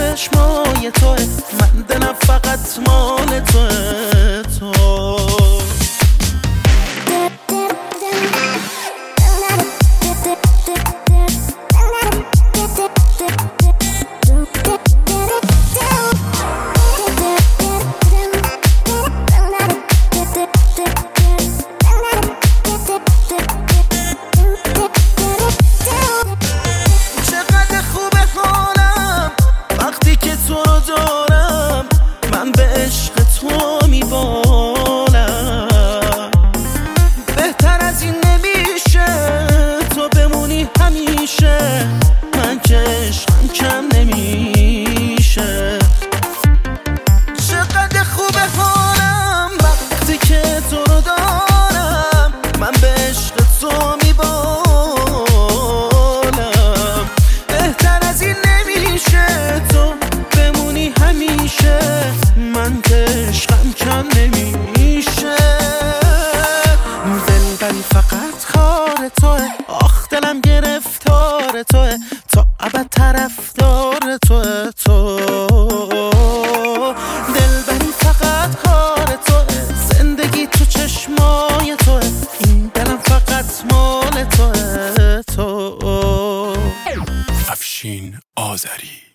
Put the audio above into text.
چشمای توه، من دلم فقط مال توه تو. من به عشق تو میبالم، بهتر از این نمیشه تو بمونی همیشه، من که عشقم کم نمیشه. چقدر خوبه حالم وقتی که تو رو دارم، من به عشق تو میبالم، بهتر از این نمیشه تو بمونی همیشه، من که عشقم کم نمیشه. دلبری فقط خار توه، آخ دلم گرفتار توه، تا ابد طرفدار توه تو. دلبری فقط خار توه، زندگی تو چشمای توه، این دلم فقط مال توه تو. افشین آذری.